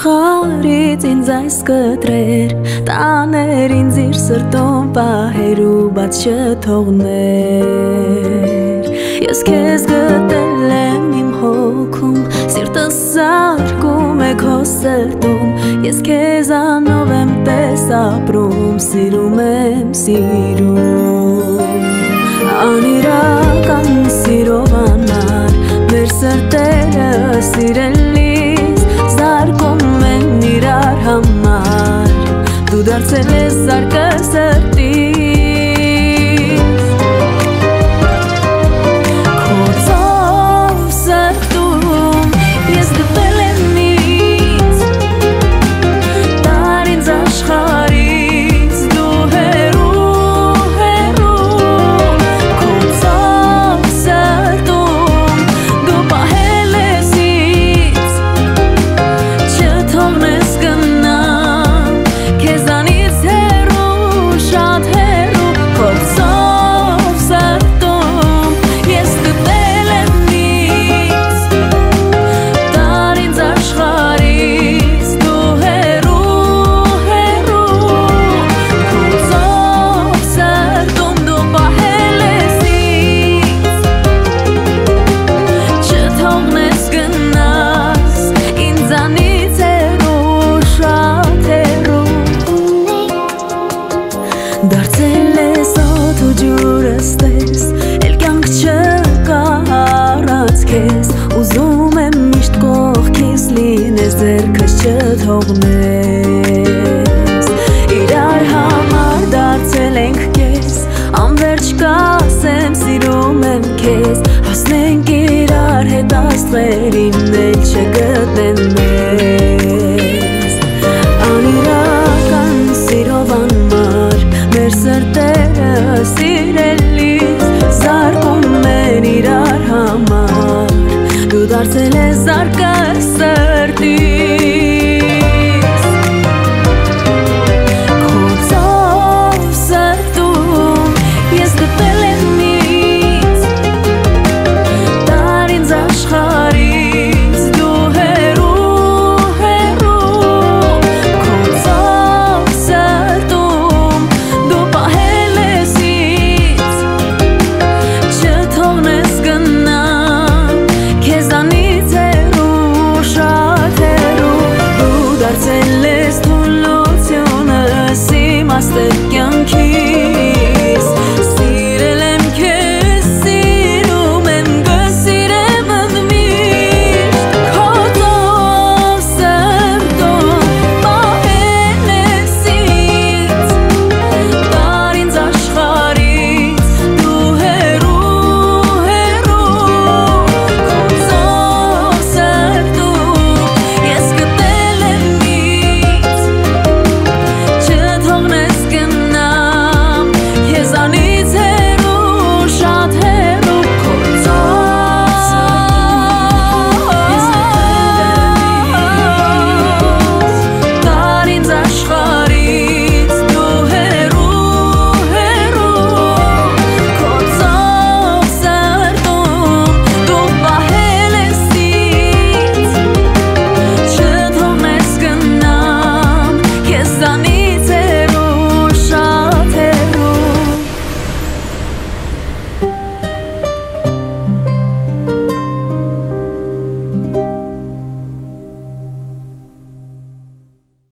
աշխարից ինձ այս կտրեր տաներ ինձ իր սրտում պահեր ու բաց չթողներ Ես քեզ գտել եմ իմ հոգում սիրտս զարկում է քո սրտում Ես քեզանով եմ պես ապրում սիրում եմ սիրում Անիրական սիրով անար մեր սրտերը սիրելիս Զարկում են իրար համար Դու դարձել ես զարկը սրտիս Քո ծով սրտում ես գտել եմ ինձ Տար ինձ աշխարից դու հեռու Քո ծով սրտում դու պահել ես ինձ Չթողնես գնամ քեզանից հեռու շատ հեռու Քո ծով սրտում ես գտել եմ ինձ Տար ինձ աշխարից դու հեռու Քո ծով սրտում դու պահել ես ինձ Չթողնես գնաս ինձանից հեռու շատ հեռու Դարձել ես օդ ու ջուրս տես Էլ կյանք չկա առանց քեզ Ուզում եմ միշտ կողքիս լինես ձեռքս չթողնես Իրար համար դարձել ենք կես Անվերջ կասեմ սիրում եմ քեզ Հասնենք իրար հետ աստղերին էլ չգտնեն